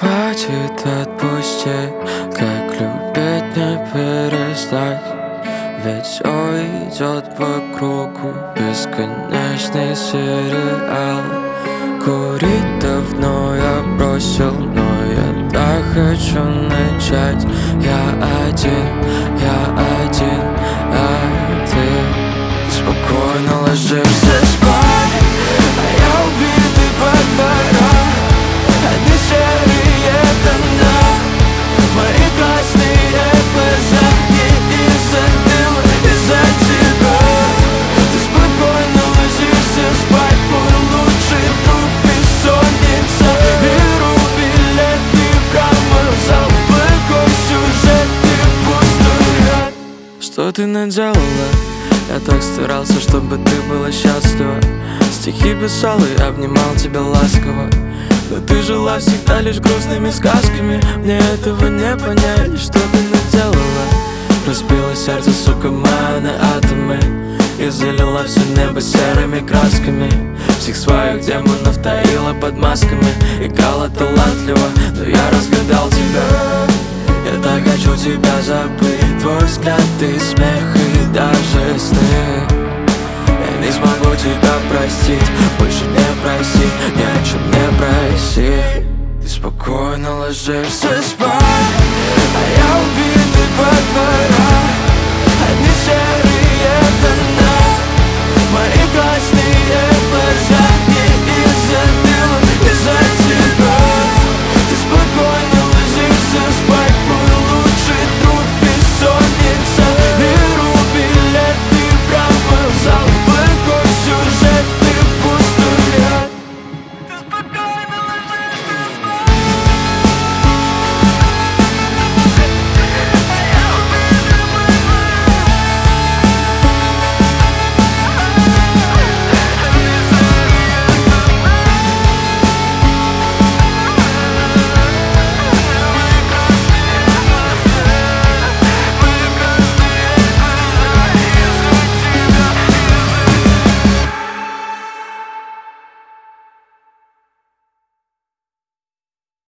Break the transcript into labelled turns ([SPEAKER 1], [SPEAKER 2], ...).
[SPEAKER 1] Хватит, отпусти, как любить не перестать. Ведь все идет по кругу, бесконечный сериал. Курить давно я бросил, но я так хочу начать. Я один, а ты спокойно ложишься спать, а я убитый по дворам. Одни серые тона, мои красные глаза. Не из-за дыма, из-за тебя. Ты спокойно ложишься спать, мой лучший друг, бессонница. Беру билеты прямо в зал, плохой сюжет и пустой ряд. Что ты наделала? Я так старался, чтобы ты была счастлива. Стихи писал и обнимал тебя ласково, но ты жила всегда лишь грустными сказками. Мне этого не понять, что ты наделала. Разбила сердце, сука, моя на атомы, и залила все небо серыми красками. Всех своих демонов таила под масками, играла талантливо, но я разгадал тебя. Я так хочу тебя забыть, твой взгляд и смех, и даже сны. Я не смогу тебя простить, больше не проси, ни о чем не проси. Ты спокойно ложишься спать.